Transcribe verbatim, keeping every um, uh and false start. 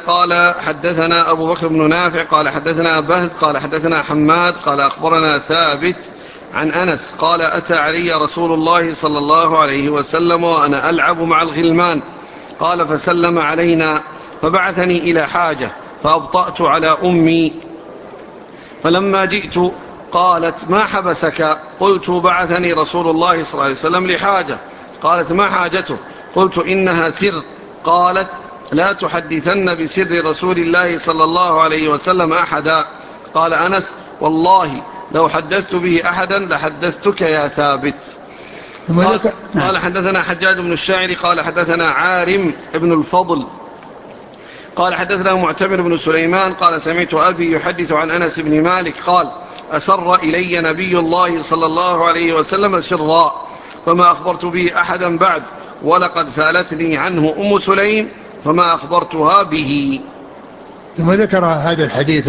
قال حدثنا أبو بكر بن نافع قال حدثنا بهز قال حدثنا حماد قال أخبرنا ثابت عن أنس قال أتى علي رسول الله صلى الله عليه وسلم وأنا ألعب مع الغلمان قال فسلم علينا فبعثني إلى حاجة فأبطأت على أمي فلما جئت قالت ما حبسك؟ قلت بعثني رسول الله صلى الله عليه وسلم لحاجة. قالت ما حاجته؟ قلت إنها سر. قالت لا تحدثن بسر رسول الله صلى الله عليه وسلم أحدا. قال أنس والله لو حدثت به أحدا لحدثتك يا ثابت. قال, قال حدثنا حجاج بن الشاعر قال حدثنا عارم ابن الفضل قال حدثنا معتمر بن سليمان قال سمعت أبي يحدث عن أنس بن مالك قال أسر إلي نبي الله صلى الله عليه وسلم سرا فما أخبرت به أحدا بعد ولقد سألتني عنه أم سليم فما أخبرتها به. ثم ذكر هذا الحديث